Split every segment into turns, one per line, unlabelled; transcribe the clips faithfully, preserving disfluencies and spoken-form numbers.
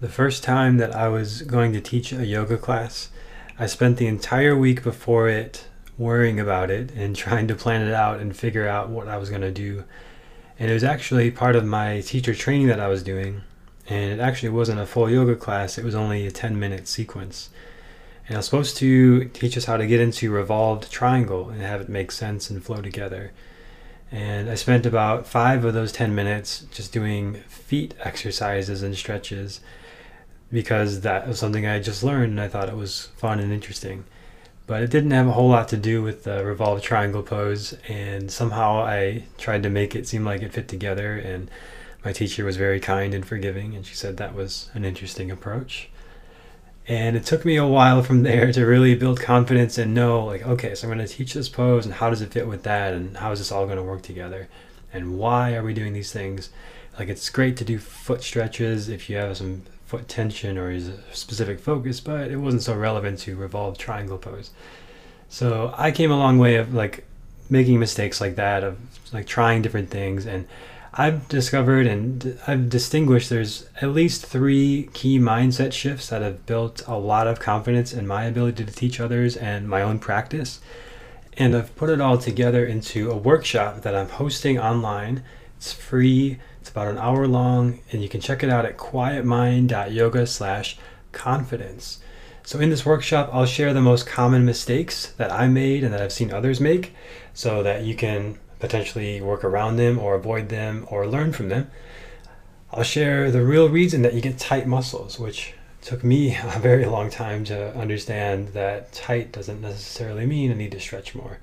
The first time that I was going to teach a yoga class, I spent the entire week before it worrying about it and trying to plan it out and figure out what I was going to do. And it was actually part of my teacher training that I was doing. And it actually wasn't a full yoga class, it was only a ten minute sequence. And I was supposed to teach us how to get into revolved triangle and have it make sense and flow together. And I spent about five of those ten minutes just doing feet exercises and stretches because that was something I just learned and I thought it was fun and interesting. But it didn't have a whole lot to do with the revolved triangle pose, and somehow I tried to make it seem like it fit together, and my teacher was very kind and forgiving, and she said that was an interesting approach. And it took me a while from there to really build confidence and know, like, okay, so I'm going to teach this pose, and how does it fit with that, and how is this all going to work together, and why are we doing these things? Like, it's great to do foot stretches if you have some foot tension or is a specific focus, but it wasn't so relevant to revolved triangle pose. So I came a long way of like making mistakes like that, of like trying different things, and I've discovered and I've distinguished there's at least three key mindset shifts that have built a lot of confidence in my ability to teach others and my own practice. And I've put it all together into a workshop that I'm hosting online. It's free. It's about an hour long, and you can check it out at quietmind.yoga slash confidence. So in this workshop, I'll share the most common mistakes that I made and that I've seen others make so that you can potentially work around them or avoid them or learn from them. I'll share the real reason that you get tight muscles, which took me a very long time to understand that tight doesn't necessarily mean I need to stretch more.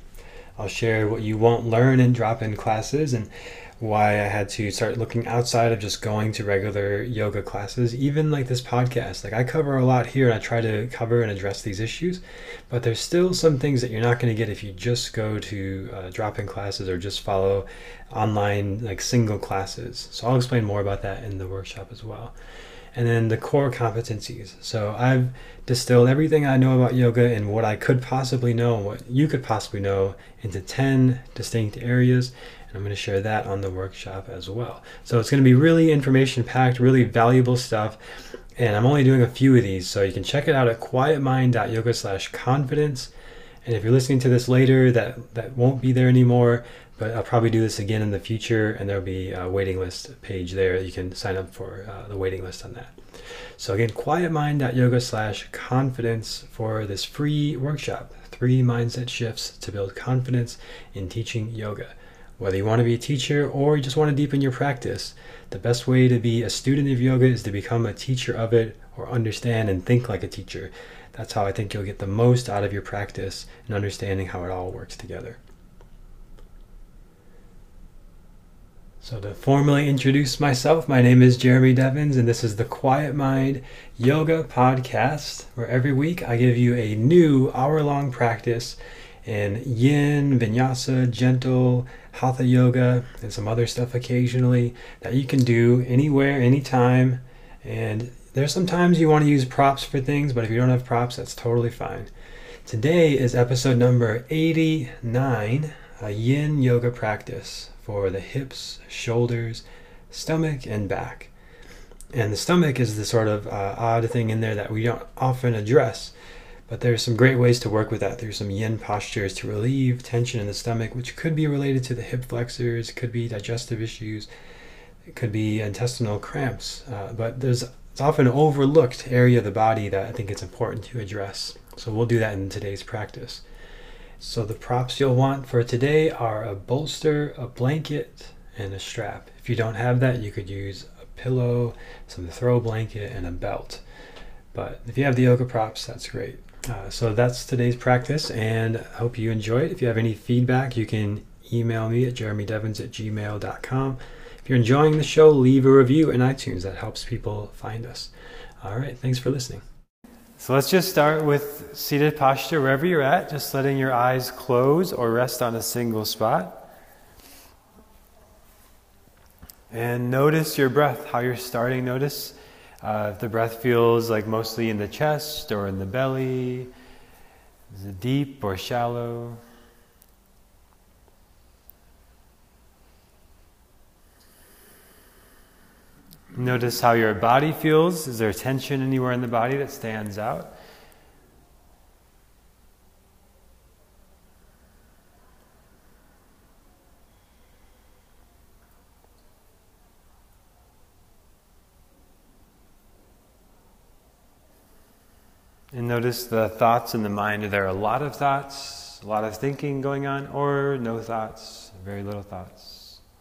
I'll share what you won't learn in drop-in classes and why I had to start looking outside of just going to regular yoga classes, even like this podcast. Like, I cover a lot here and I try to cover and address these issues, but there's still some things that you're not going to get if you just go to uh, drop-in classes or just follow online like single classes. So I'll explain more about that in the workshop as well. And then the core competencies. So I've distilled everything I know about yoga and what I could possibly know and what you could possibly know into ten distinct areas. And I'm going to share that on the workshop as well. So it's going to be really information packed, really valuable stuff. And I'm only doing a few of these, so you can check it out at quietmind.yoga slash confidence. And if you're listening to this later, that, that won't be there anymore, but I'll probably do this again in the future, and there'll be a waiting list page there. You can sign up for uh, the waiting list on that. So again, quietmind.yoga slash confidence for this free workshop, three mindset shifts to build confidence in teaching yoga. Whether you want to be a teacher or you just want to deepen your practice, the best way to be a student of yoga is to become a teacher of it, or understand and think like a teacher. That's how I think you'll get the most out of your practice and understanding how it all works together. So to formally introduce myself, my name is Jeremy Devins, and this is the Quiet Mind Yoga Podcast, where every week I give you a new hour-long practice in yin, vinyasa, gentle, hatha yoga, and some other stuff occasionally that you can do anywhere, anytime. And there's sometimes you want to use props for things, but if you don't have props, that's totally fine. Today is episode number eighty-nine, a yin yoga practice for the hips, shoulders, stomach, and back. And the stomach is the sort of uh, odd thing in there that we don't often address. But there's some great ways to work with that. There's some yin postures to relieve tension in the stomach, which could be related to the hip flexors, could be digestive issues, it could be intestinal cramps. Uh, but there's it's often an overlooked area of the body that I think it's important to address. So we'll do that in today's practice. So the props you'll want for today are a bolster, a blanket, and a strap. If you don't have that, you could use a pillow, some throw blanket, and a belt. But if you have the yoga props, that's great. Uh, so that's today's practice, and I hope you enjoy it. If you have any feedback, you can email me at jeremydevins at gmail dot com. If you're enjoying the show, leave a review in iTunes. That helps people find us. All right, thanks for listening. So let's just start with seated posture wherever you're at, just letting your eyes close or rest on a single spot. And notice your breath, how you're starting. Notice Uh, if the breath feels like mostly in the chest or in the belly, is it deep or shallow? Notice how your body feels. Is there tension anywhere in the body that stands out? And notice the thoughts in the mind. Are there a lot of thoughts, a lot of thinking going on, or no thoughts, very little thoughts?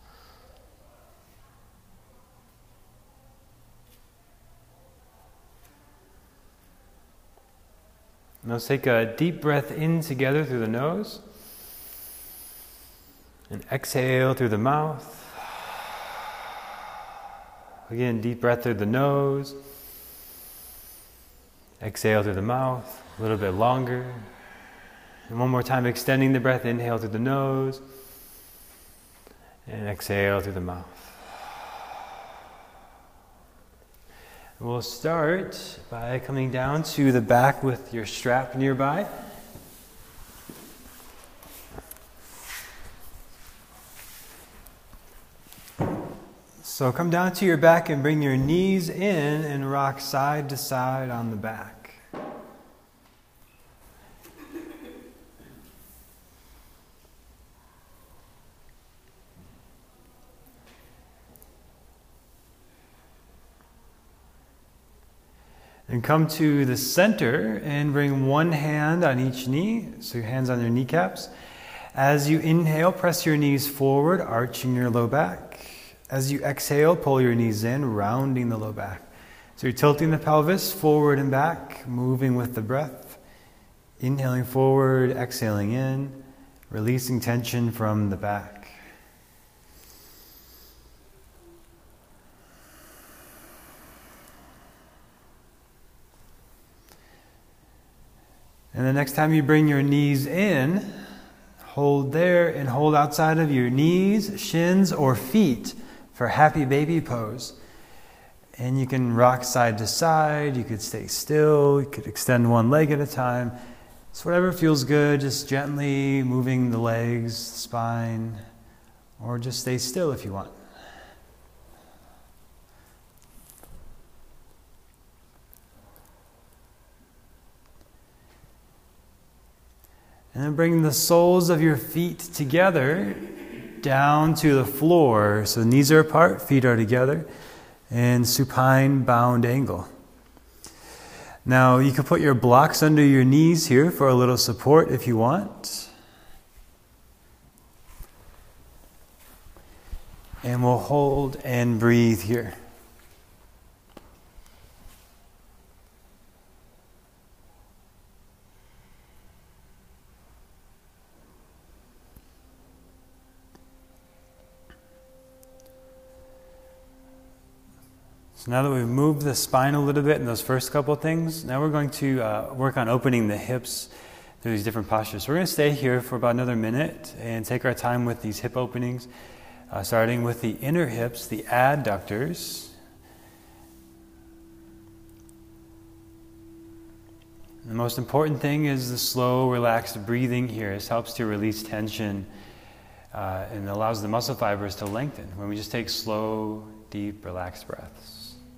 Now let's take a deep breath in together through the nose. And exhale through the mouth. Again, deep breath through the nose. Exhale through the mouth, a little bit longer. And one more time, extending the breath. Inhale through the nose. And exhale through the mouth. We'll start by coming down to the back with your strap nearby. So come down to your back and bring your knees in and rock side to side on the back. And come to the center and bring one hand on each knee, so your hands on your kneecaps. As you inhale, press your knees forward, arching your low back. As you exhale, pull your knees in, rounding the low back. So you're tilting the pelvis forward and back, moving with the breath. Inhaling forward, exhaling in, releasing tension from the back. And the next time you bring your knees in, hold there and hold outside of your knees, shins, or feet for happy baby pose. And you can rock side to side, you could stay still, you could extend one leg at a time. So whatever feels good, just gently moving the legs, the spine, or just stay still if you want. And then bring the soles of your feet together down to the floor. So knees are apart, feet are together, and supine bound angle. Now you can put your blocks under your knees here for a little support if you want. And we'll hold and breathe here. So now that we've moved the spine a little bit in those first couple of things, now we're going to uh, work on opening the hips through these different postures. So we're going to stay here for about another minute and take our time with these hip openings, uh, starting with the inner hips, the adductors. The most important thing is the slow, relaxed breathing here. This helps to release tension uh, and allows the muscle fibers to lengthen when we just take slow, deep, relaxed breaths.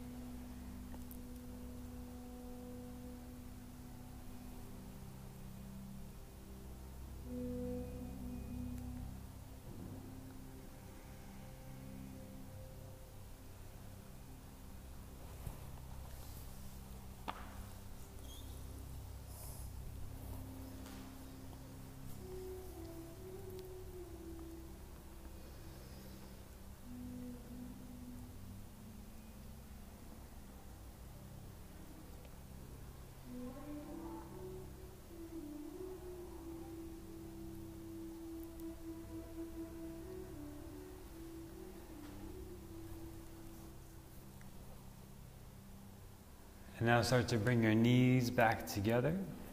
And now start to bring your knees back together.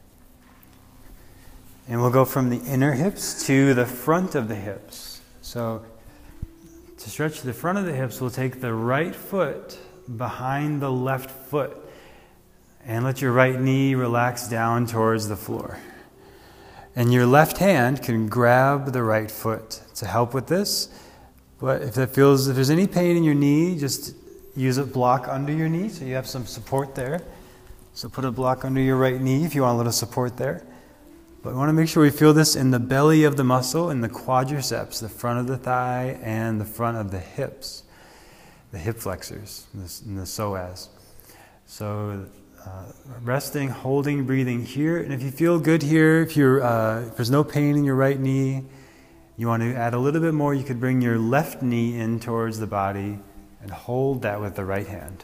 And we'll go from the inner hips to the front of the hips. So to stretch the front of the hips, we'll take the right foot behind the left foot and let your right knee relax down towards the floor. And your left hand can grab the right foot to help with this. But if that feels, if there's any pain in your knee, just use a block under your knee so you have some support there. So put a block under your right knee if you want a little support there. But we want to make sure we feel this in the belly of the muscle, in the quadriceps, the front of the thigh and the front of the hips, the hip flexors, and the psoas. So uh, resting, holding, breathing here. And if you feel good here, if, you're, uh, if there's no pain in your right knee, you want to add a little bit more, you could bring your left knee in towards the body and hold that with the right hand.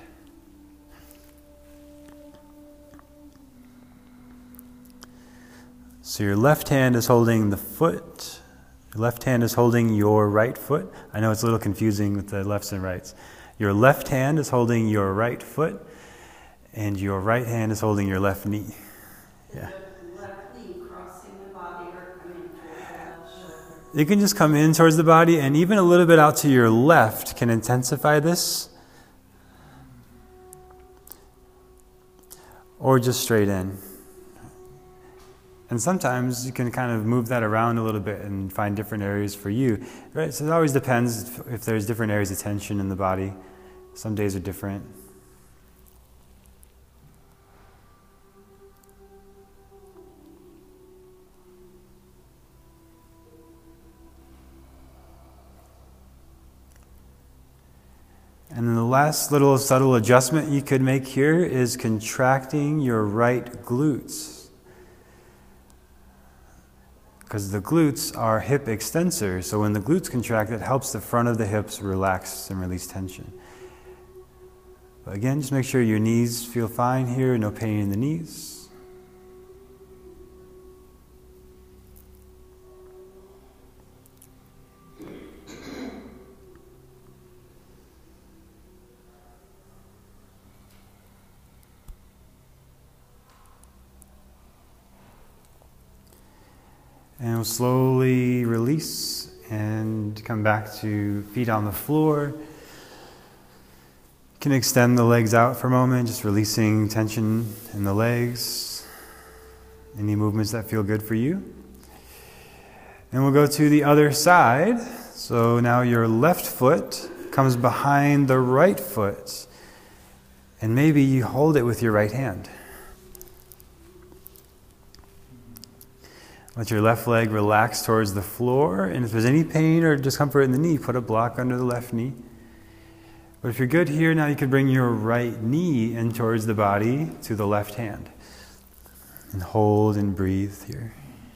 So your left hand is holding the foot. Your left hand is holding your right foot. I know it's a little confusing with the lefts and rights. Your left hand is holding your right foot, and your right hand is holding your left knee. Yeah.
Left knee crossing the body or coming towards the left shoulder?
You can just come in towards the body, and even a little bit out to your left can intensify this. Or just straight in. And sometimes you can kind of move that around a little bit and find different areas for you. Right? So it always depends if, if there's different areas of tension in the body. Some days are different. And then the last little subtle adjustment you could make here is contracting your right glutes. Because the glutes are hip extensors, so when the glutes contract, it helps the front of the hips relax and release tension. But again, just make sure your knees feel fine here, no pain in the knees. And we'll slowly release and come back to feet on the floor. You can extend the legs out for a moment, just releasing tension in the legs. Any movements that feel good for you. And we'll go to the other side. So now your left foot comes behind the right foot. And maybe you hold it with your right hand. Let your left leg relax towards the floor, and if there's any pain or discomfort in the knee, put a block under the left knee. But if you're good here, now you can bring your right knee in towards the body to the left hand. And hold and breathe here.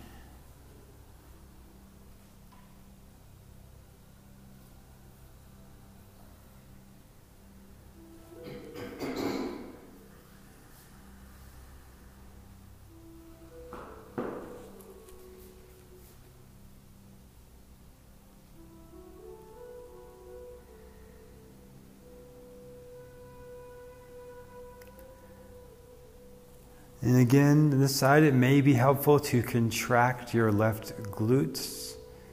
And again, on this side, it may be helpful to contract your left glutes.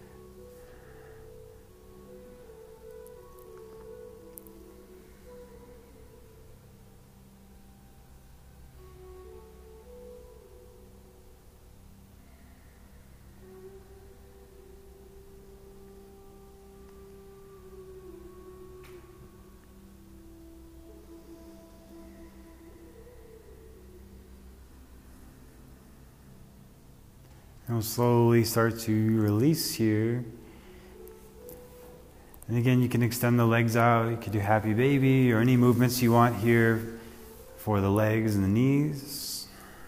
And we'll slowly start to release here. And again, you can extend the legs out. You can do happy baby or any movements you want here for the legs and the knees.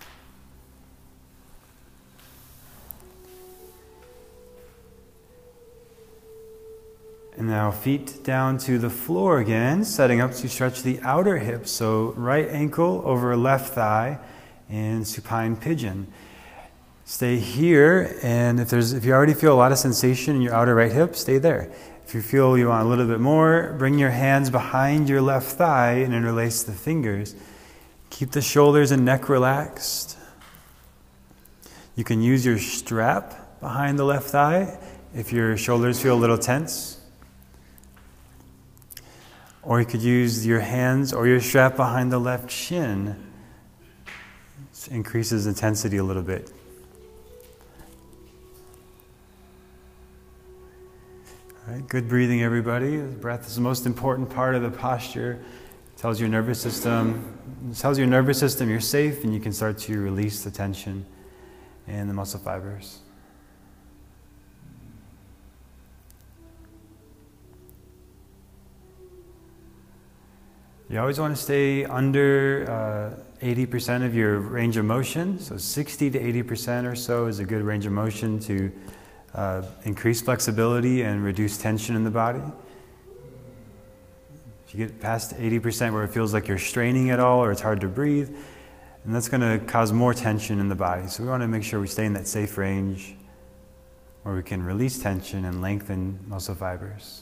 And now feet down to the floor again, setting up to stretch the outer hips. So right ankle over left thigh and supine pigeon. Stay here, and if there's if you already feel a lot of sensation in your outer right hip, stay there. If you feel you want a little bit more, bring your hands behind your left thigh and interlace the fingers. Keep the shoulders and neck relaxed. You can use your strap behind the left thigh if your shoulders feel a little tense. Or you could use your hands or your strap behind the left shin. It increases intensity a little bit. All right, good breathing, everybody. The breath is the most important part of the posture. Tells your nervous system, tells your nervous system you're safe, and you can start to release the tension in the muscle fibers. You always want to stay under uh, eighty percent of your range of motion. So sixty to eighty percent or so is a good range of motion to uh, increase flexibility and reduce tension in the body. If you get past eighty percent where it feels like you're straining at all or it's hard to breathe, and that's going to cause more tension in the body. So we want to make sure we stay in that safe range where we can release tension and lengthen muscle fibers.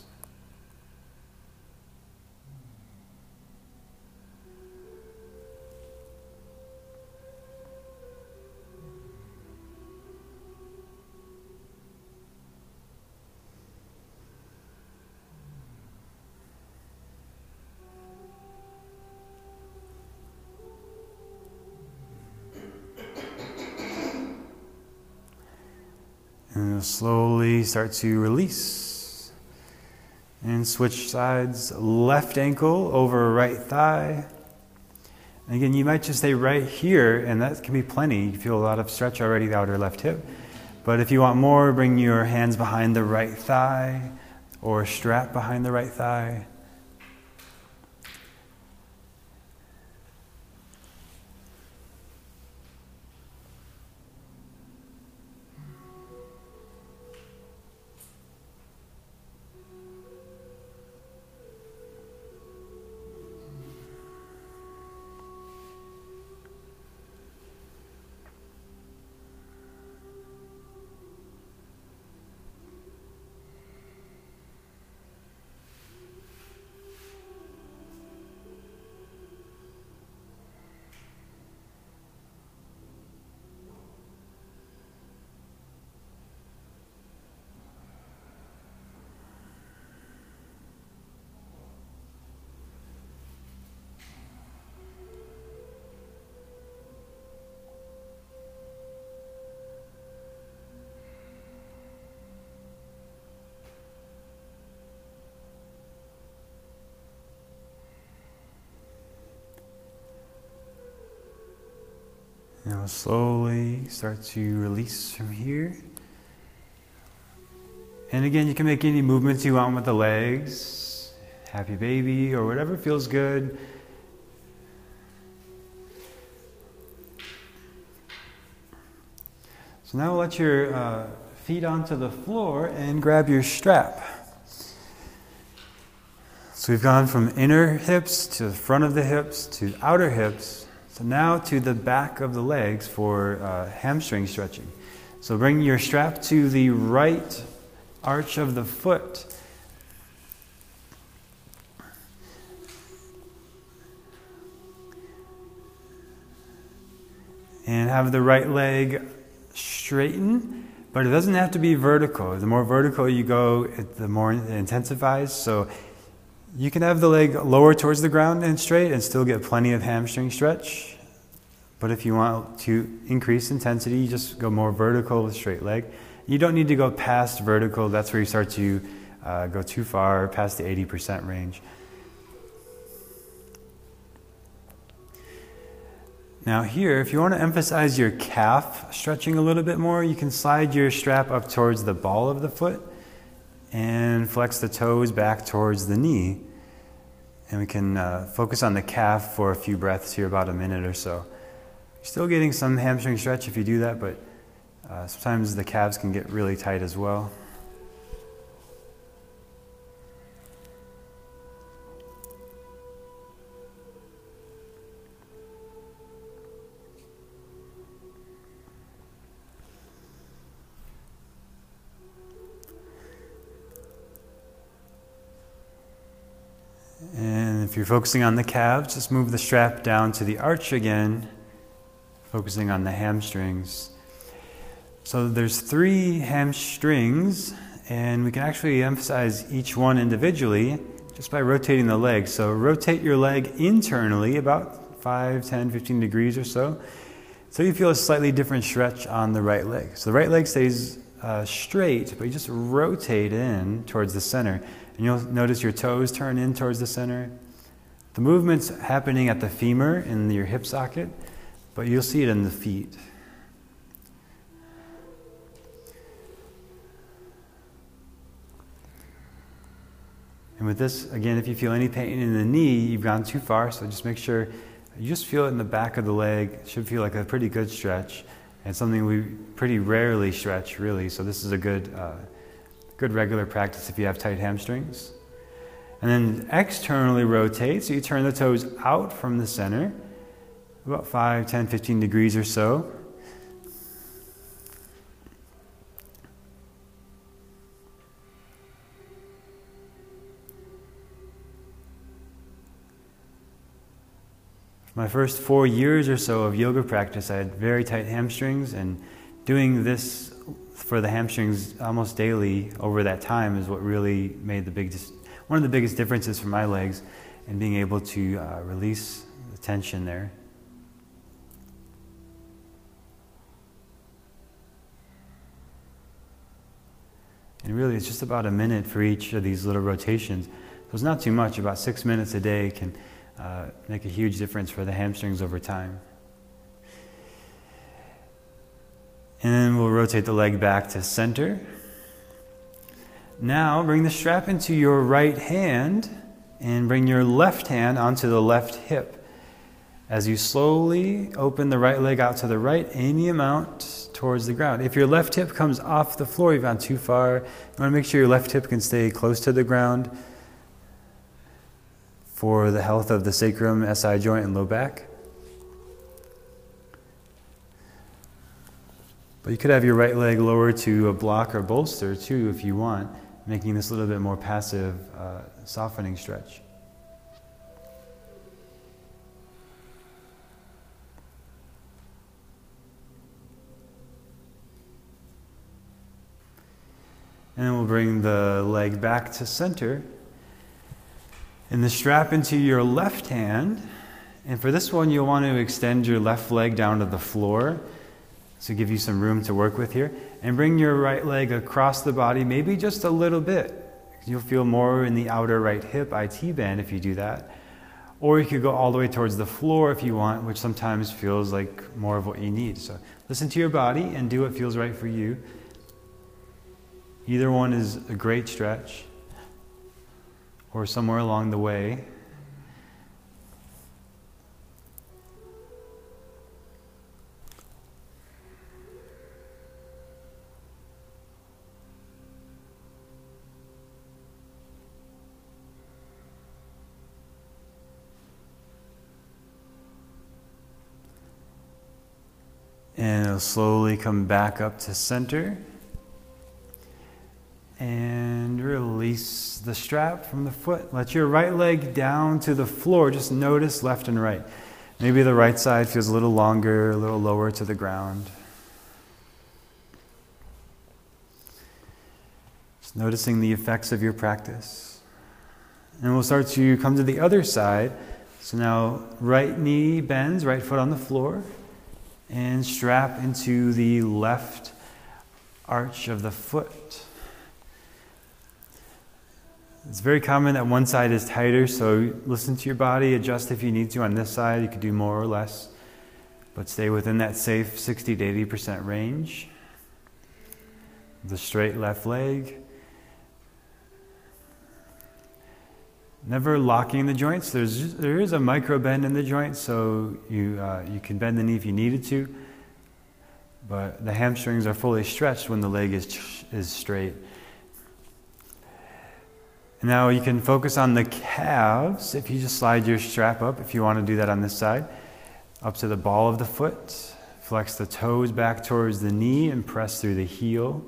And slowly start to release. And switch sides, left ankle over right thigh. And again, you might just stay right here, and that can be plenty. You feel a lot of stretch already, the outer left hip. But if you want more, bring your hands behind the right thigh, or strap behind the right thigh. Now slowly start to release from here. And again, you can make any movements you want with the legs. Happy baby or whatever feels good. So now let your uh, feet onto the floor and grab your strap. So we've gone from inner hips to the front of the hips to outer hips. So now to the back of the legs for uh, hamstring stretching. So bring your strap to the right arch of the foot. And have the right leg straighten, but it doesn't have to be vertical. The more vertical you go, it, the more it intensifies. So you can have the leg lower towards the ground and straight and still get plenty of hamstring stretch. But if you want to increase intensity, you just go more vertical with straight leg. You don't need to go past vertical. That's where you start to uh, go too far, past the eighty percent range. Now here, if you want to emphasize your calf stretching a little bit more, you can slide your strap up towards the ball of the foot and flex the toes back towards the knee. And we can uh, focus on the calf for a few breaths here, about a minute or so. You're still getting some hamstring stretch if you do that, but uh, sometimes the calves can get really tight as well. And if you're focusing on the calves, just move the strap down to the arch again, focusing on the hamstrings. So there's three hamstrings, and we can actually emphasize each one individually just by rotating the leg. So rotate your leg internally about five, ten, fifteen degrees or so, so you feel a slightly different stretch on the right leg. So the right leg stays uh, straight, but you just rotate in towards the center. And you'll notice your toes turn in towards the center. The movement's happening at the femur in your hip socket, but you'll see it in the feet. And with this, again, if you feel any pain in the knee, you've gone too far, so just make sure you just feel it in the back of the leg. It should feel like a pretty good stretch, and something we pretty rarely stretch, really. So this is a good, uh, good regular practice if you have tight hamstrings. And then externally rotate, so you turn the toes out from the center, about five, ten, fifteen degrees or so. My first four years or so of yoga practice, I had very tight hamstrings, and doing this for the hamstrings almost daily over that time is what really made the big, one of the biggest differences for my legs, and being able to uh, release the tension there. And really, it's just about a minute for each of these little rotations. So it's not too much. About six minutes a day can Uh, make a huge difference for the hamstrings over time. And then we'll rotate the leg back to center. Now bring the strap into your right hand and bring your left hand onto the left hip. As you slowly open the right leg out to the right, any amount towards the ground. If your left hip comes off the floor, you've gone too far. You want to make sure your left hip can stay close to the ground for the health of the sacrum, S I joint, and low back. But you could have your right leg lower to a block or bolster too if you want, making this a little bit more passive, uh, softening stretch. And then we'll bring the leg back to center. And the strap into your left hand. And for this one, you'll want to extend your left leg down to the floor, so give you some room to work with here. And bring your right leg across the body, maybe just a little bit. You'll feel more in the outer right hip, I T band, if you do that. Or you could go all the way towards the floor if you want, which sometimes feels like more of what you need. So listen to your body and do what feels right for you. Either one is a great stretch, or somewhere along the way. And it'll slowly come back up to center. And release the strap from the foot. Let your right leg down to the floor. Just notice left and right. Maybe the right side feels a little longer, a little lower to the ground. Just noticing the effects of your practice. And we'll start to come to the other side. So now right knee bends, right foot on the floor. And strap into the left arch of the foot. It's very common that one side is tighter, so listen to your body, adjust if you need to on this side. You could do more or less, but stay within that safe sixty to eighty percent range. The straight left leg. Never locking the joints. There's there is a micro bend in the joint, so you uh, you can bend the knee if you needed to, but the hamstrings are fully stretched when the leg is is straight. Now you can focus on the calves. If you just slide your strap up, if you want to do that on this side, up to the ball of the foot. Flex the toes back towards the knee and press through the heel.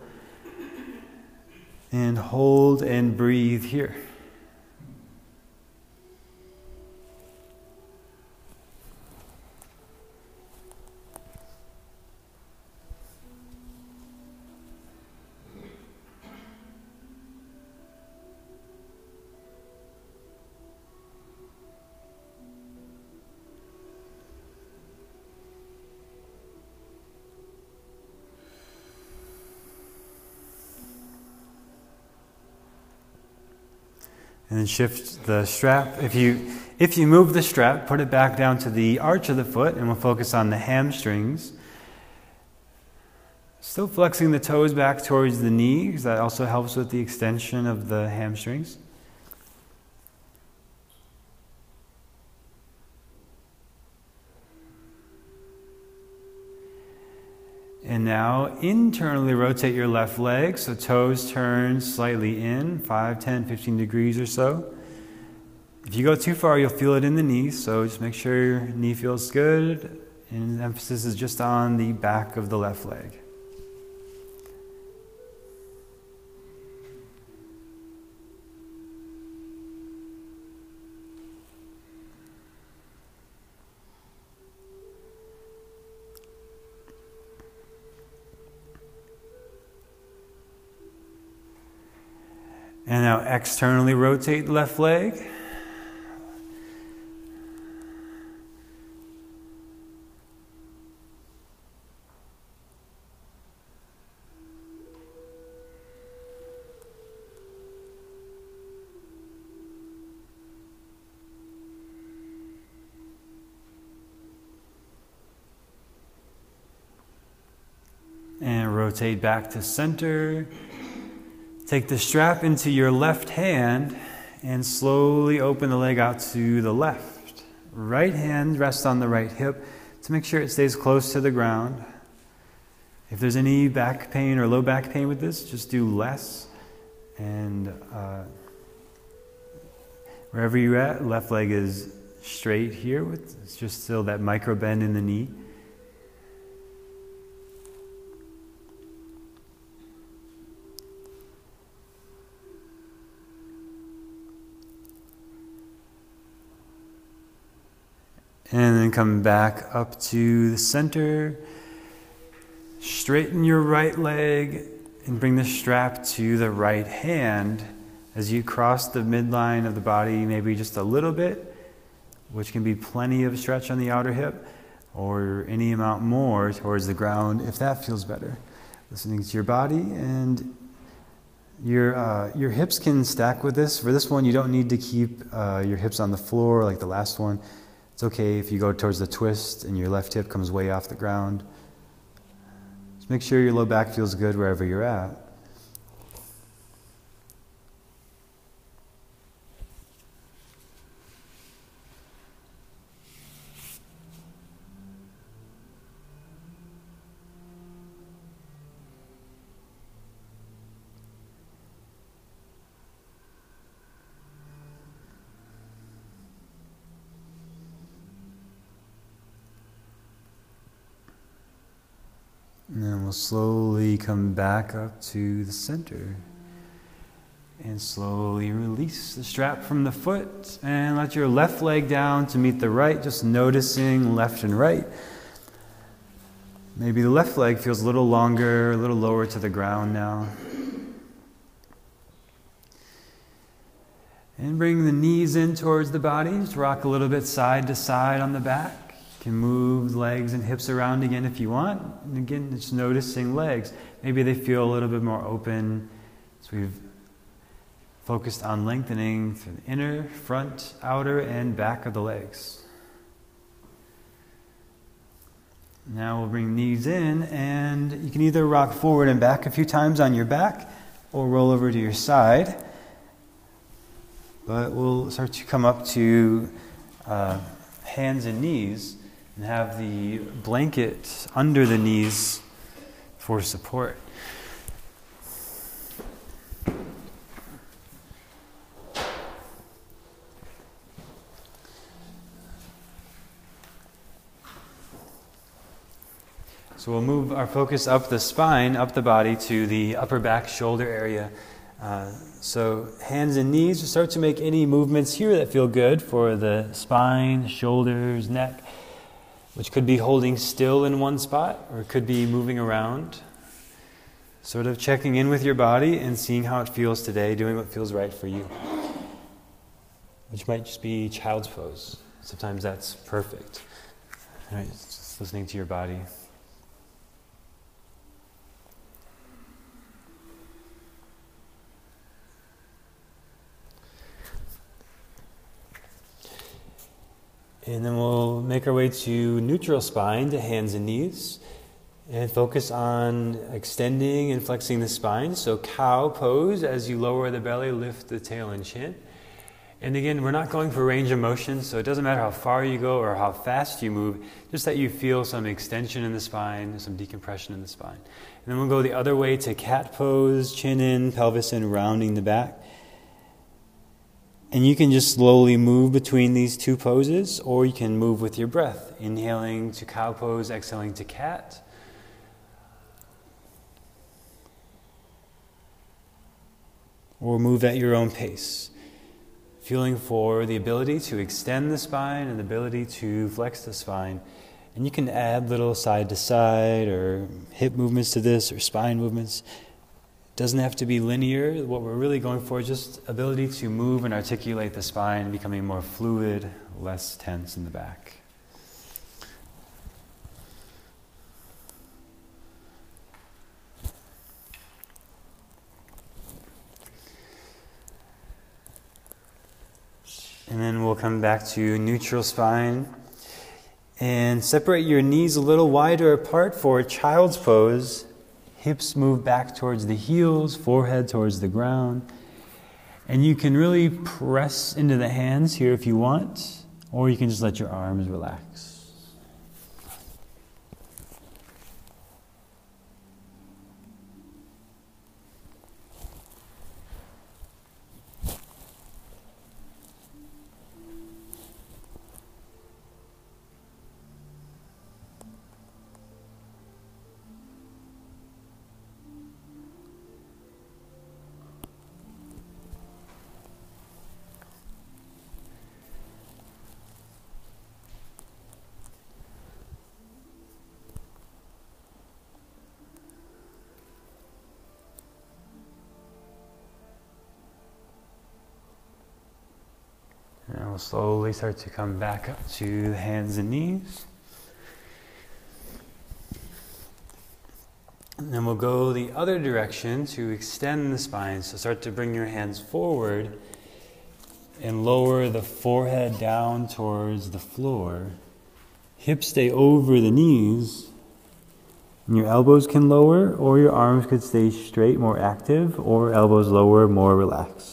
And hold and breathe here. And then shift the strap. If you If you move the strap, put it back down to the arch of the foot, and we'll focus on the hamstrings. Still flexing the toes back towards the knee, because that also helps with the extension of the hamstrings. And now internally rotate your left leg, so toes turn slightly in, five, ten, fifteen degrees or so. If you go too far, you'll feel it in the knee, so just make sure your knee feels good, and emphasis is just on the back of the left leg. And now externally rotate the left leg. And rotate back to center. Take the strap into your left hand and slowly open the leg out to the left. Right hand rests on the right hip to make sure it stays close to the ground. If there's any back pain or low back pain with this, just do less. And uh, wherever you're at, left leg is straight here. With, it's just still that micro bend in the knee. And then come back up to the center. Straighten your right leg and bring the strap to the right hand as you cross the midline of the body, maybe just a little bit, which can be plenty of stretch on the outer hip, or any amount more towards the ground if that feels better. Listening to your body, and your uh, your hips can stack with this. For this one, you don't need to keep uh, your hips on the floor like the last one. It's okay if you go towards the twist and your left hip comes way off the ground. Just make sure your low back feels good wherever you're at. And then we'll slowly come back up to the center. And slowly release the strap from the foot. And let your left leg down to meet the right, just noticing left and right. Maybe the left leg feels a little longer, a little lower to the ground now. And bring the knees in towards the body. Just rock a little bit side to side on the back. You can move legs and hips around again if you want. And again, just noticing legs. Maybe they feel a little bit more open. So we've focused on lengthening through the inner, front, outer, and back of the legs. Now we'll bring knees in, and you can either rock forward and back a few times on your back, or roll over to your side. But we'll start to come up to uh, hands and knees, and have the blanket under the knees for support. So we'll move our focus up the spine, up the body to the upper back shoulder area. Uh, so hands and knees, just start to make any movements here that feel good for the spine, shoulders, neck, which could be holding still in one spot or it could be moving around. Sort of checking in with your body and seeing how it feels today, doing what feels right for you. Which might just be child's pose. Sometimes that's perfect. All right, just listening to your body. And then we'll make our way to neutral spine, to hands and knees, and focus on extending and flexing the spine. So cow pose, as you lower the belly, lift the tail and chin. And again, we're not going for range of motion, so it doesn't matter how far you go or how fast you move, just that you feel some extension in the spine, some decompression in the spine. And then we'll go the other way to cat pose, chin in, pelvis in, rounding the back. And you can just slowly move between these two poses, or you can move with your breath, inhaling to cow pose, exhaling to cat. Or move at your own pace, feeling for the ability to extend the spine and the ability to flex the spine. And you can add little side to side or hip movements to this, or spine movements. Doesn't have to be linear. What we're really going for is just ability to move and articulate the spine, becoming more fluid, less tense in the back. And then we'll come back to neutral spine and separate your knees a little wider apart for child's pose. Hips move back towards the heels, forehead towards the ground. And you can really press into the hands here if you want, or you can just let your arms relax. And we'll slowly start to come back up to the hands and knees. And then we'll go the other direction to extend the spine. So start to bring your hands forward and lower the forehead down towards the floor. Hips stay over the knees. And your elbows can lower, or your arms could stay straight, more active, or elbows lower, more relaxed.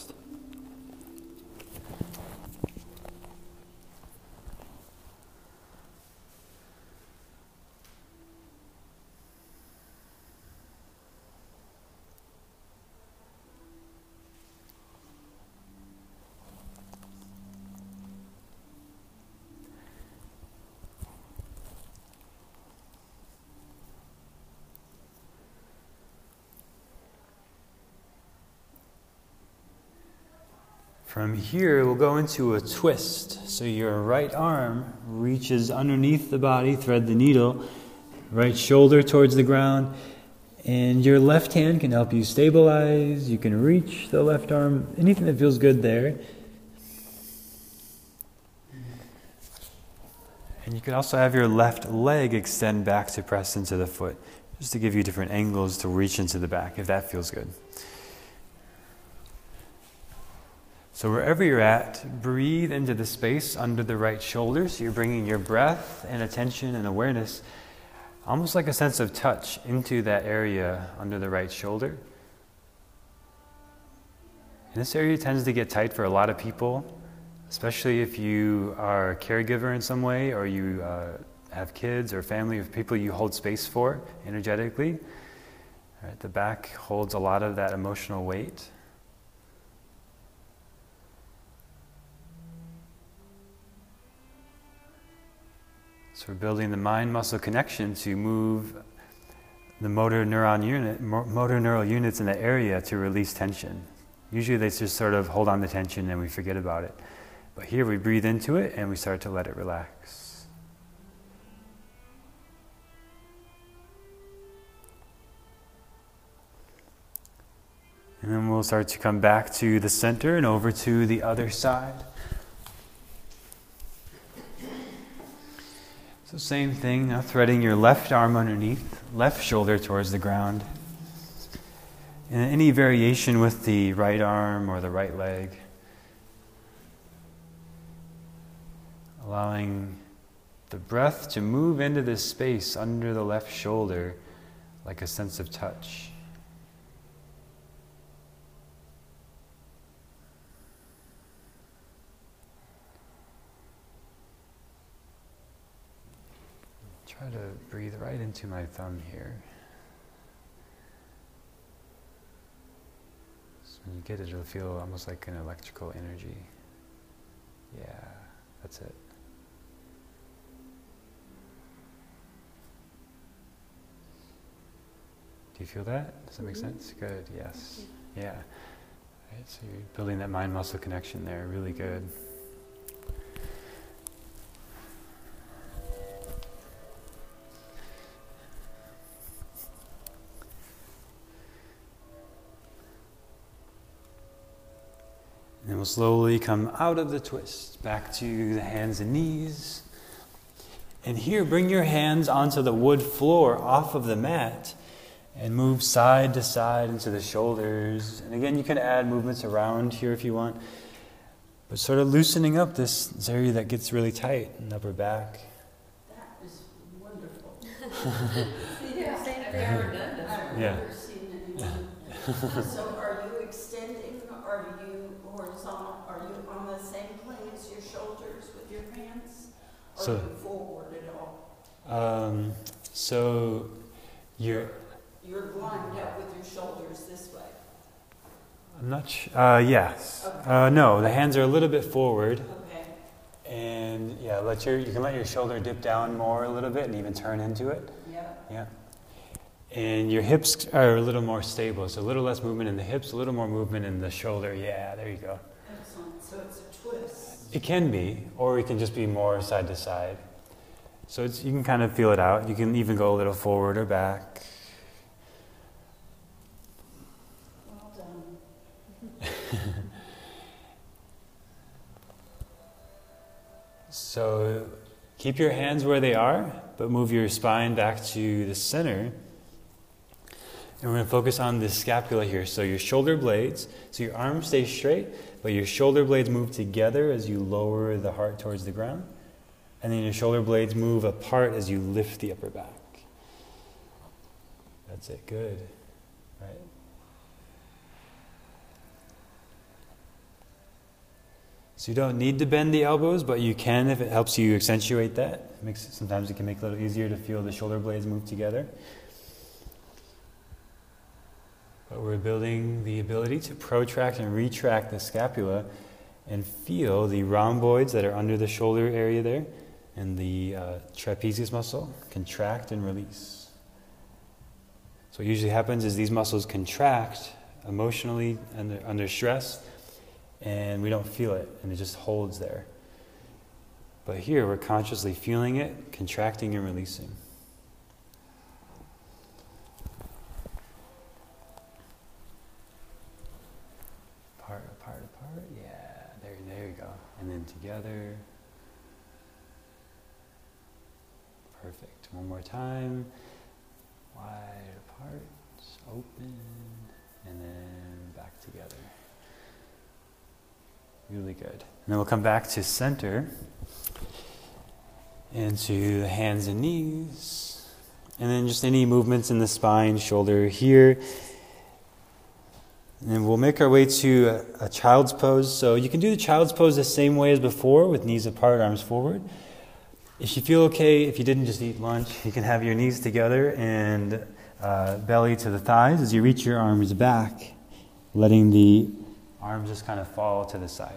From here, we'll go into a twist. So your right arm reaches underneath the body, thread the needle, right shoulder towards the ground, and your left hand can help you stabilize. You can reach the left arm, anything that feels good there. And you can also have your left leg extend back to press into the foot, just to give you different angles to reach into the back, if that feels good. So wherever you're at, breathe into the space under the right shoulder. So you're bringing your breath and attention and awareness, almost like a sense of touch, into that area under the right shoulder. And this area tends to get tight for a lot of people, especially if you are a caregiver in some way, or you uh, have kids or family of people you hold space for energetically. All right, the back holds a lot of that emotional weight. So we're building the mind-muscle connection to move the motor neuron unit, motor neural units in the area to release tension. Usually they just sort of hold on to tension and we forget about it. But here we breathe into it and we start to let it relax. And then we'll start to come back to the center and over to the other side. So same thing, now threading your left arm underneath, left shoulder towards the ground. And any variation with the right arm or the right leg. allowing the breath to move into this space under the left shoulder like a sense of touch. Try to breathe right into my thumb here. So when you get it, it'll feel almost like an electrical energy. Yeah, that's it. Do you feel that? Does that make sense? Good, yes. Yeah. Right, so you're building that mind-muscle connection there, really good. And then we'll slowly come out of the twist, back to the hands and knees. And here, bring your hands onto the wood floor off of the mat and move side to side into the shoulders. And again, you can add movements around here if you want, but sort of loosening up this, this area that gets really tight in the upper back.
That is wonderful. Yeah, same thing. I've never done this. I've
Yeah.
never seen anyone. So are you extending? Are you horizontal? Are you on the same plane as your shoulders with your hands? Or
So-
are you forward at all?
Um, so you're,
You're lined up with your shoulders this way.
I'm not sure, uh, yes.
Okay.
Uh, no, the hands are a little bit forward.
Okay.
And yeah, let your, you can let your shoulder dip down more a little bit and even turn into it.
Yep.
Yeah. And your hips are a little more stable. So a little less movement in the hips, a little more movement in the shoulder. Yeah, there you go.
Excellent. So it's a twist.
It can be, or it can just be more side to side. So it's, you can kind of feel it out. You can even go a little forward or back.
Well done.
So keep your hands where they are, but move your spine back to the center. And we're going to focus on the scapula here. So your shoulder blades, so your arms stay straight, but your shoulder blades move together as you lower the heart towards the ground. And then your shoulder blades move apart as you lift the upper back. That's it, good. Right. So you don't need to bend the elbows, but you can if it helps you accentuate that. It makes, sometimes it can make it a little easier to feel the shoulder blades move together. But we're building the ability to protract and retract the scapula and feel the rhomboids that are under the shoulder area there and the uh, trapezius muscle contract and release. So what usually happens is these muscles contract emotionally under, under stress, and we don't feel it, and it just holds there. But here we're consciously feeling it, contracting and releasing. Apart, apart, apart. Yeah, there, there you go. And then together. Perfect. One more time. Wide apart, open, and then back together. Really good. And then we'll come back to center, into the hands and knees, and then just any movements in the spine, shoulder here. And then we'll make our way to a, a child's pose. So you can do the child's pose the same way as before, with knees apart, arms forward. If you feel okay, if you didn't just eat lunch, you can have your knees together and uh, belly to the thighs as you reach your arms back, letting the arms just kind of fall to the side.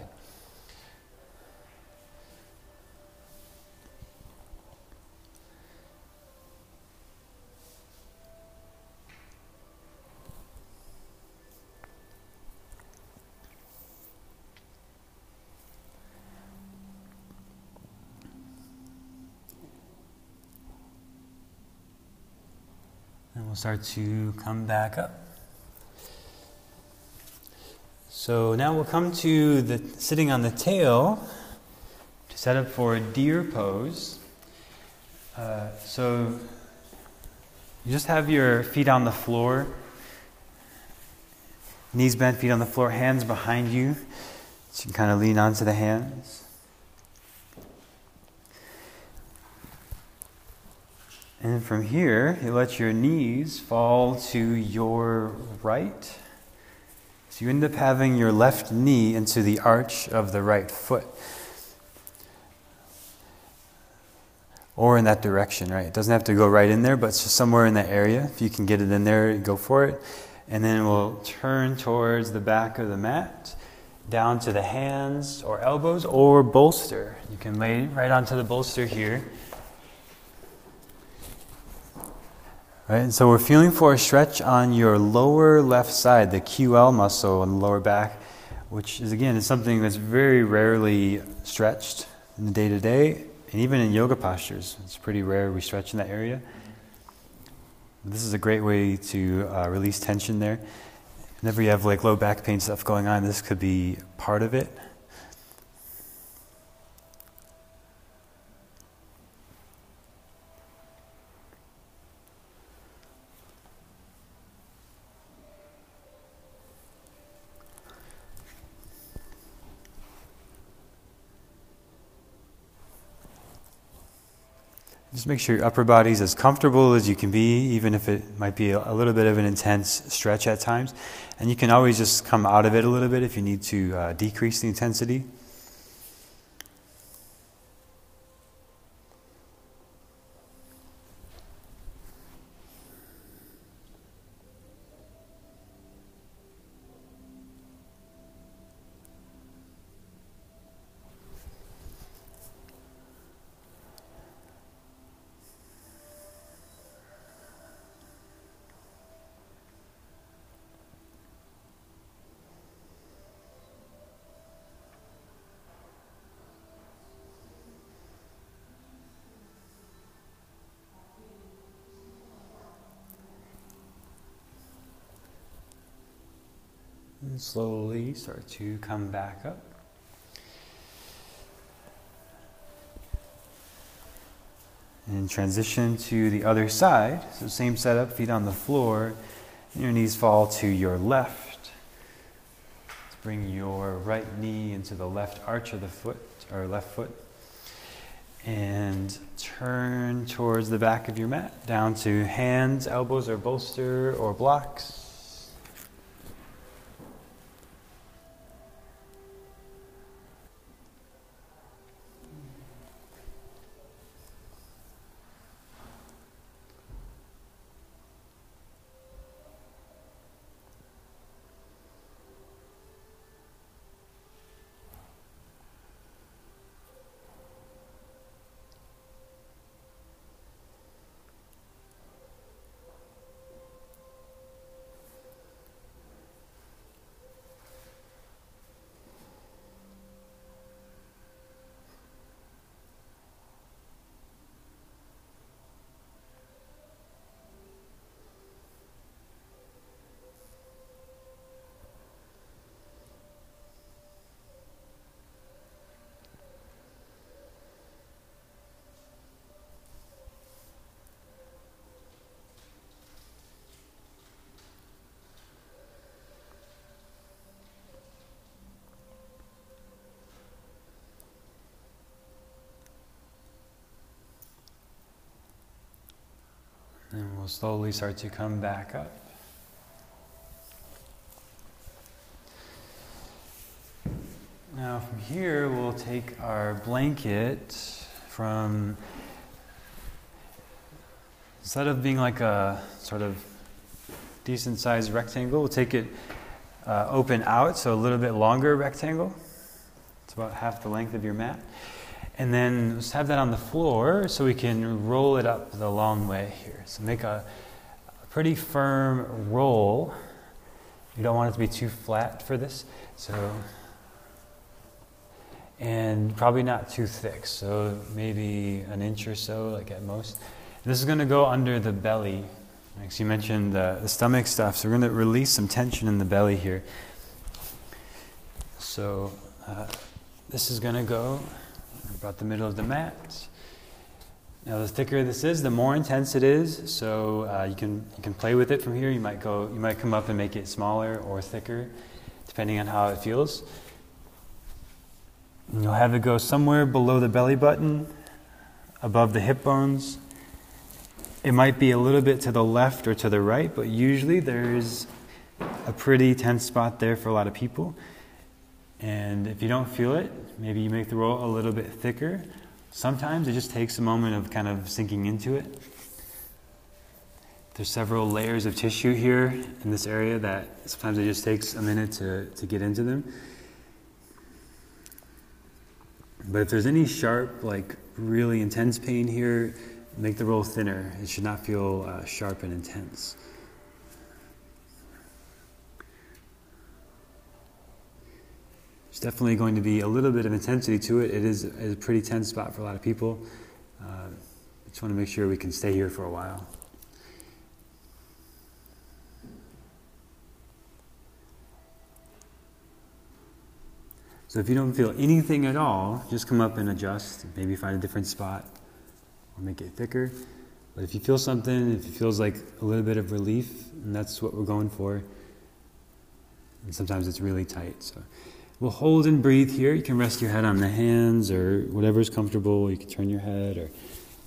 And we'll start to come back up. So now we'll come to the sitting on the tail to set up for a deer pose. Uh, so you just have your feet on the floor, knees bent, feet on the floor, hands behind you. So you can kind of lean onto the hands. And from here, you let your knees fall to your right. So you end up having your left knee into the arch of the right foot. Or in that direction, right? It doesn't have to go right in there, but it's just somewhere in that area. If you can get it in there, go for it. And then we'll turn towards the back of the mat, down to the hands or elbows or bolster. You can lay right onto the bolster here. Right, and so we're feeling for a stretch on your lower left side, the Q L muscle on the lower back, which is, again, is something that's very rarely stretched in the day-to-day, and even in yoga postures. It's pretty rare we stretch in that area. This is a great way to uh, release tension there. Whenever you have like low back pain stuff going on, this could be part of it. Just make sure your upper body is as comfortable as you can be, even if it might be a little bit of an intense stretch at times. And you can always just come out of it a little bit if you need to uh, decrease the intensity. And slowly start to come back up. And transition to the other side. So same setup, feet on the floor, and your knees fall to your left. Let's bring your right knee into the left arch of the foot, or left foot. And turn towards the back of your mat, down to hands, elbows, or bolster, or blocks. And we'll slowly start to come back up. Now from here, we'll take our blanket from, instead of being like a sort of decent sized rectangle, we'll take it uh, open out, so a little bit longer rectangle. It's about half the length of your mat. And then just have that on the floor so we can roll it up the long way here. So make a, a pretty firm roll. You don't want it to be too flat for this. So, and probably not too thick. So maybe an inch or so, like at most. This is going to go under the belly. Like so you mentioned the, the stomach stuff. So we're going to release some tension in the belly here. So uh, this is going to go about the middle of the mat. Now, the thicker this is, the more intense it is. So uh, you can you can play with it from here. You might go, you might come up and make it smaller or thicker, depending on how it feels. And you'll have it go somewhere below the belly button, above the hip bones, It might be a little bit to the left or to the right, but usually there's a pretty tense spot there for a lot of people. And if you don't feel it, maybe you make the roll a little bit thicker. Sometimes it just takes a moment of kind of sinking into it. There's several layers of tissue here in this area that sometimes it just takes a minute to, to get into them. But if there's any sharp, like really intense pain here, make the roll thinner. It should not feel uh, sharp and intense. There's definitely going to be a little bit of intensity to it. It is a pretty tense spot for a lot of people. Uh, I just want to make sure we can stay here for a while. So if you don't feel anything at all, just come up and adjust. Maybe find a different spot or make it thicker. But if you feel something, if it feels like a little bit of relief, and that's what we're going for. And sometimes it's really tight. So we'll hold and breathe here. You can rest your head on the hands or whatever's comfortable. You can turn your head. Or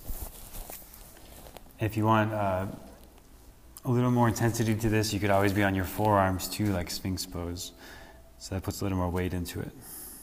if you want uh, a little more intensity to this, you could always be on your forearms too, like Sphinx pose. So that puts a little more weight into it.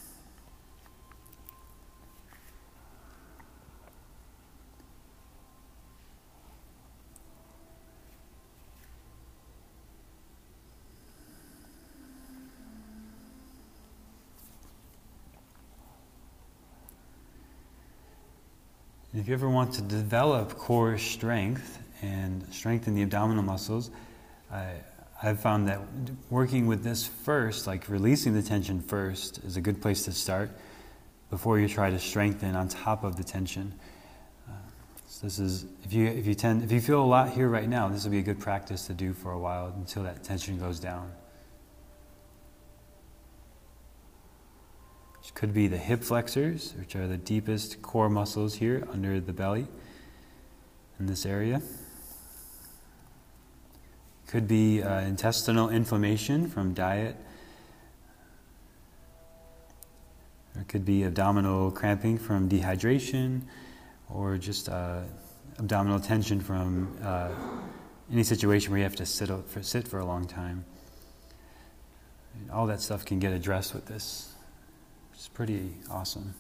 If you ever want to develop core strength and strengthen the abdominal muscles, I, I've found that working with this first, like releasing the tension first, is a good place to start before you try to strengthen on top of the tension. Uh, so this is, if you if you tend if you feel a lot here right now, this will be a good practice to do for a while until that tension goes down. Which could be the hip flexors, which are the deepest core muscles here under the belly in this area. Could be uh, intestinal inflammation from diet. Or it could be abdominal cramping from dehydration, or just uh, abdominal tension from uh, any situation where you have to sit for, sit for a long time. And all that stuff can get addressed with this. It's pretty awesome.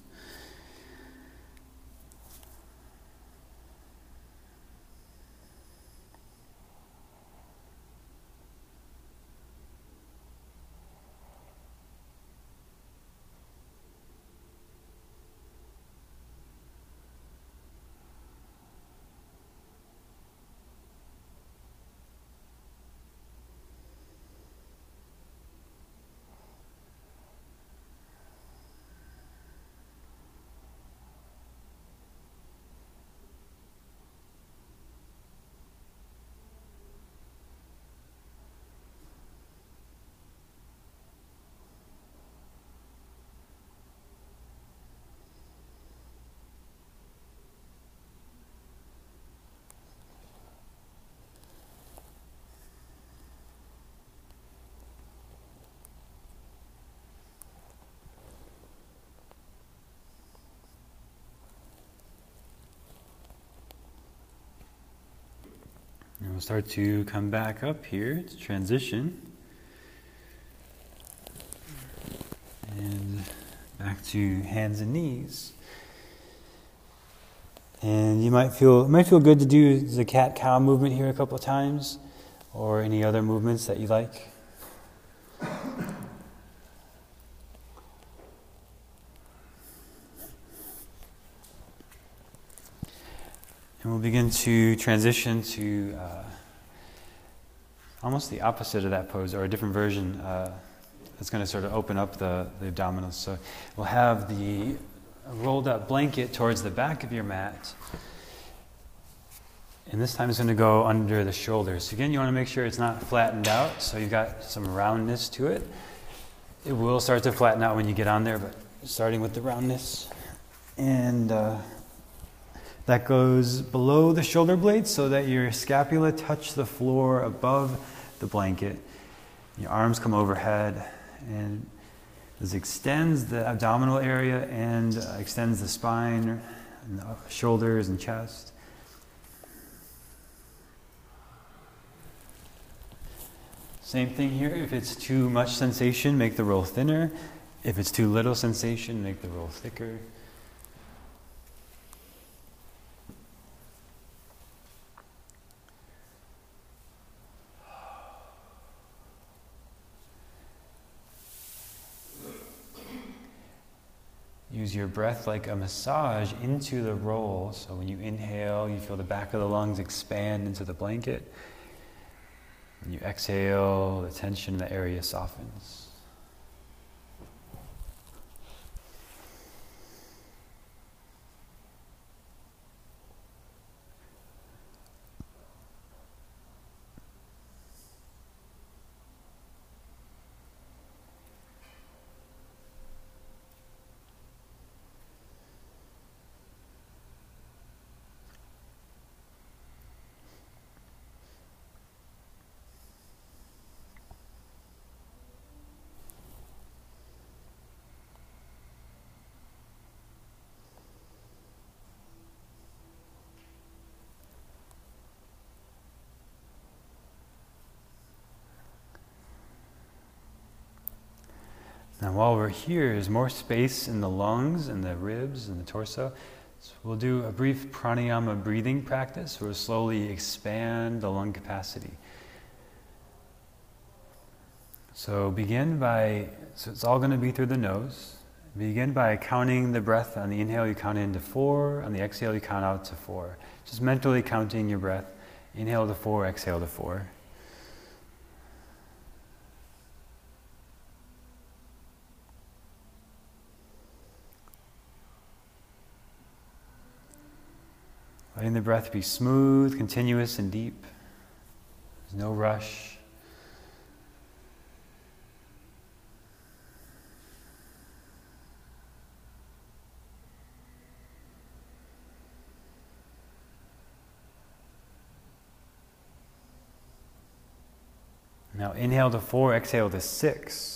And we'll start to come back up here to transition. And back to hands and knees. And you might feel it might feel good to do the cat-cow movement here a couple of times, or any other movements that you like. And we'll begin to transition to uh, almost the opposite of that pose, or a different version uh, that's going to sort of open up the, the abdominals. So we'll have the rolled up blanket towards the back of your mat. And this time it's going to go under the shoulders. So again, you want to make sure it's not flattened out, so you've got some roundness to it. It will start to flatten out when you get on there, but starting with the roundness. And uh, that goes below the shoulder blades so that your scapula touch the floor above the blanket. Your arms come overhead, and this extends the abdominal area and uh, extends the spine and the shoulders and chest. Same thing here. If it's too much sensation, make the roll thinner. If it's too little sensation, make the roll thicker. Use your breath like a massage into the roll. So when you inhale, you feel the back of the lungs expand into the blanket. When you exhale, the tension in the area softens. Now while we're here, there's more space in the lungs and the ribs and the torso. So we'll do a brief pranayama breathing practice where we'll slowly expand the lung capacity. So begin by, so it's all going to be through the nose. Begin by counting the breath. On the inhale, you count in to four. On the exhale, you count out to four. Just mentally counting your breath. Inhale to four, exhale to four. Letting the breath be smooth, continuous, and deep. There's no rush. Now inhale to four, exhale to six.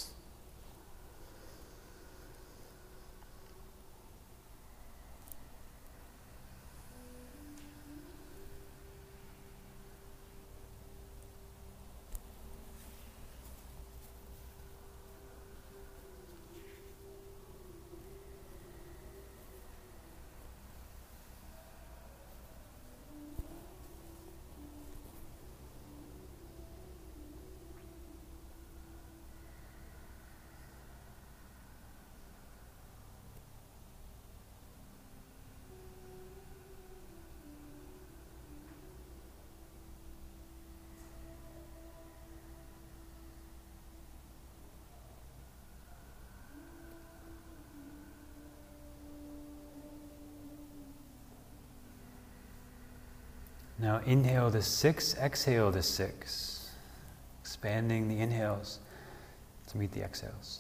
Now inhale to six, exhale to six. Expanding the inhales to meet the exhales.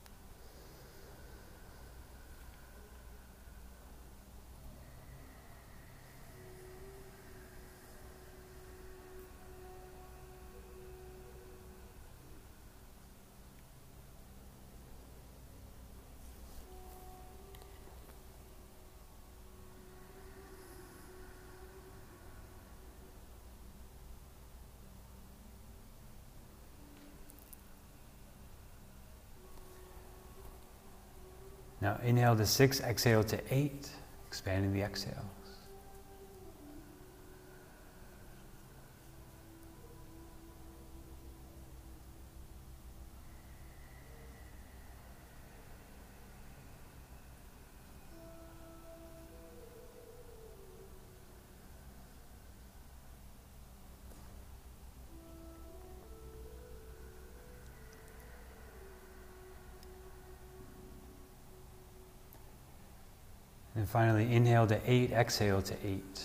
Now inhale to six, exhale to eight, expanding the exhales. And finally, inhale to eight, exhale to eight.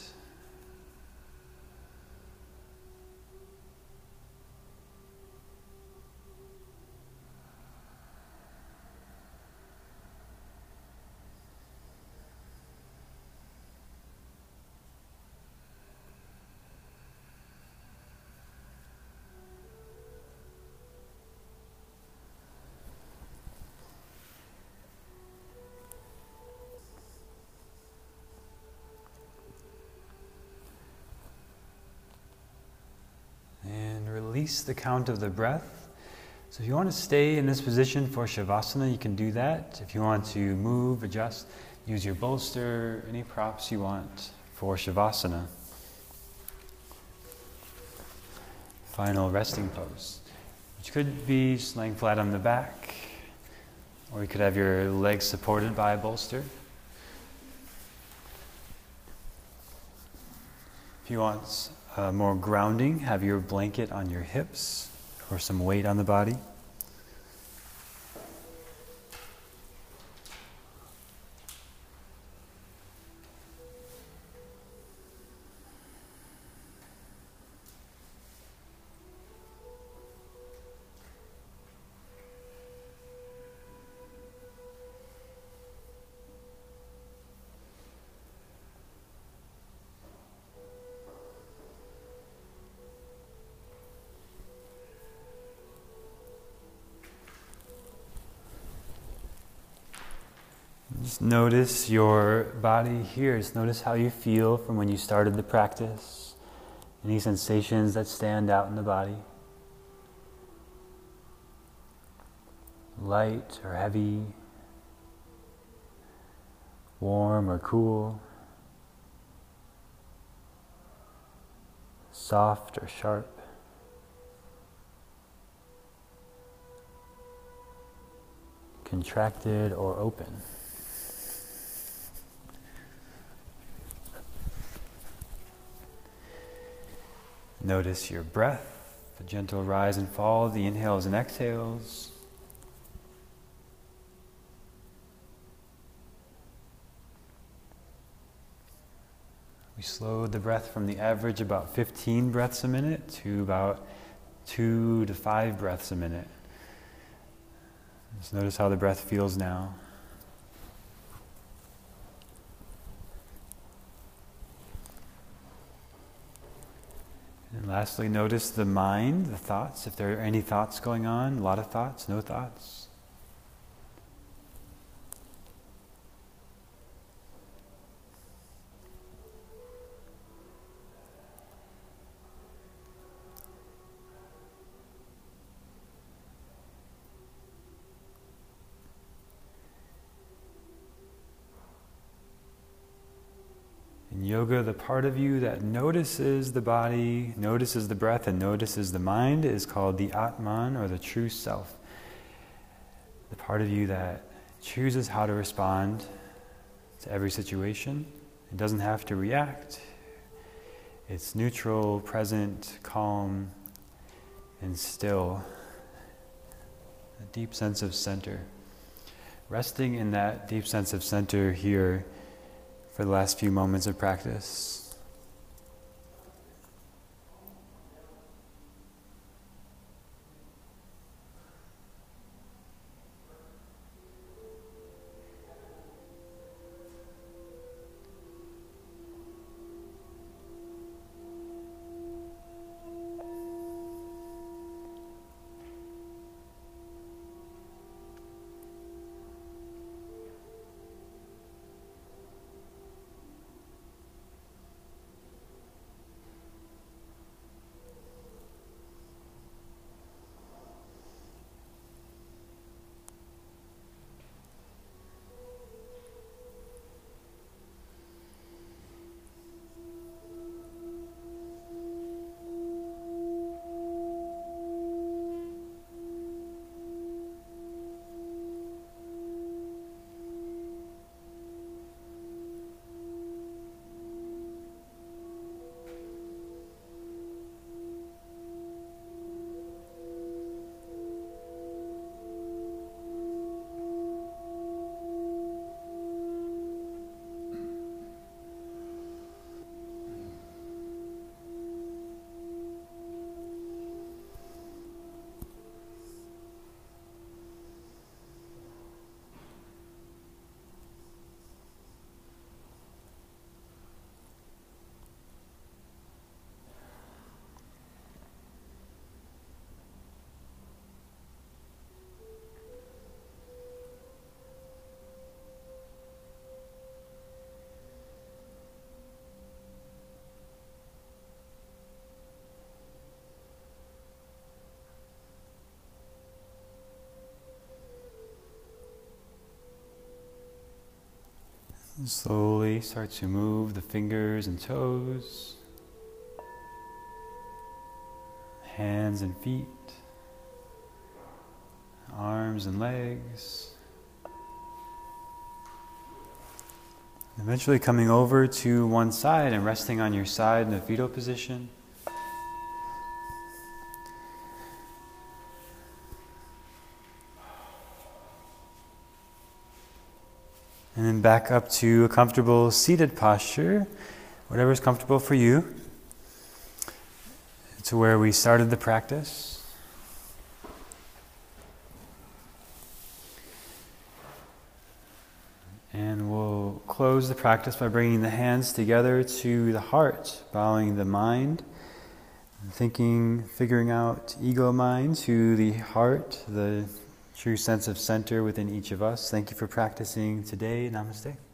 Release the count of the breath. So if you want to stay in this position for Shavasana, you can do that. If you want to move, adjust, use your bolster, any props you want for Shavasana. Final resting pose, which could be just laying flat on the back, or you could have your legs supported by a bolster. If you want uh, more grounding, have your blanket on your hips or some weight on the body. Just notice your body here. Just notice how you feel from when you started the practice. Any sensations that stand out in the body. Light or heavy. Warm or cool. Soft or sharp. Contracted or open. Notice your breath, the gentle rise and fall, the inhales and exhales. We slowed the breath from the average about fifteen breaths a minute to about two to five breaths a minute. Just notice how the breath feels now. And lastly, notice the mind, the thoughts, if there are any thoughts going on, a lot of thoughts, no thoughts. In yoga, the part of you that notices the body, notices the breath, and notices the mind is called the Atman, or the true self. The part of you that chooses how to respond to every situation. It doesn't have to react. It's neutral, present, calm, and still. A deep sense of center. Resting in that deep sense of center here for the last few moments of practice. Slowly start to move the fingers and toes, hands and feet, arms and legs. Eventually coming over to one side and resting on your side in the fetal position. And then back up to a comfortable seated posture, whatever is comfortable for you, to where we started the practice. And we'll close the practice by bringing the hands together to the heart, bowing the mind, thinking, figuring out ego mind to the heart, the true sense of center within each of us. Thank you for practicing today. Namaste.